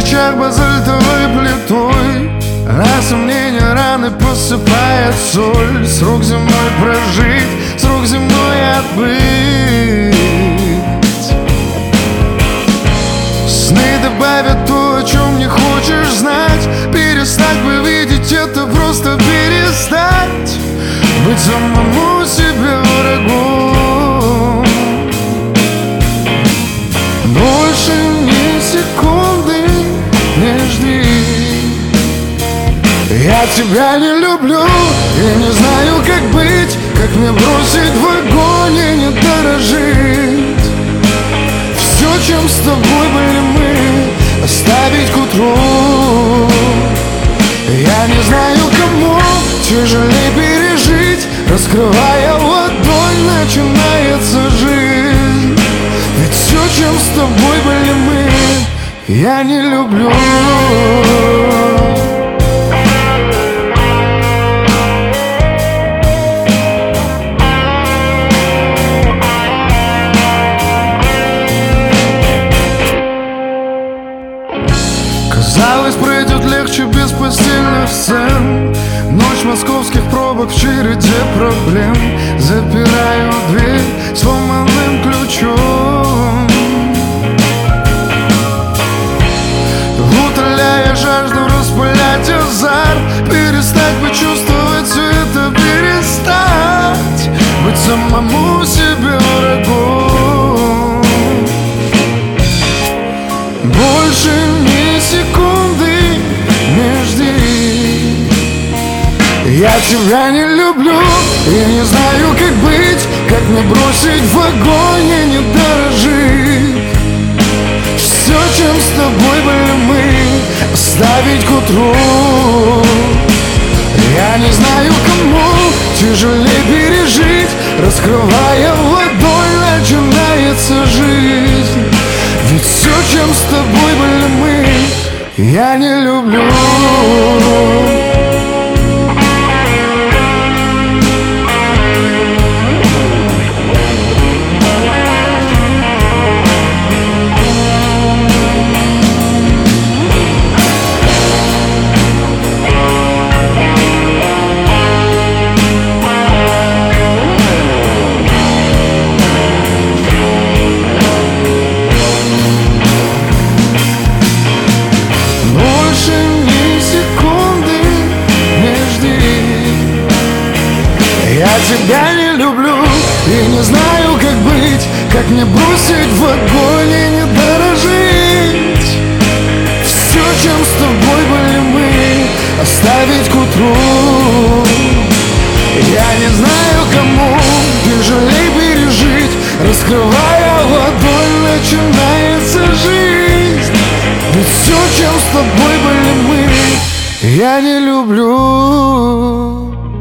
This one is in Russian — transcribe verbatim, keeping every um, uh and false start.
плечах базальтовой плитой, а сомнения раны посыпает соль. Срок земной прожить, срок земной отбыть. Сны добавят то, о чем не хочешь знать. Перестать бы видеть это, просто перестать быть самому себе врагом. Больше ни секунды не жди. Я тебя не люблю и не знаю, как быть, как мне бросить в огонь и не дорожить. Все, чем с тобой были мы, оставить к утру. Я не знаю, кому тяжелее пережить. Раскрывая ладонь, начинается жизнь. Ведь все, чем с тобой были мы, я не люблю. Казалось, пройдет легче без постельных сцен. Ночь московских пробок в череде проблем. Запираю дверь сломанным ключом, утоляя жажду, распылять азарт. Перестать бы чувствовать все это, перестать быть самому себе врагом. Больше ни секунды не жди. Я тебя не люблю и не знаю, как быть, как мне бросить в огонь и не дорожить. Все, чем с тобой были мы, оставить к утру. Я не знаю, кому тяжелее пережить. Раскрывая ладонь, начинается жизнь. Ведь все, чем с тобой были мы, я не люблю. Я тебя не люблю и не знаю, как быть, как мне бросить в огонь и не дорожить. Все, чем с тобой были мы, оставить к утру. Я не знаю, кому тяжелее пережить. Раскрывая ладонь, начинается жизнь. Ведь все, чем с тобой были мы, я не люблю.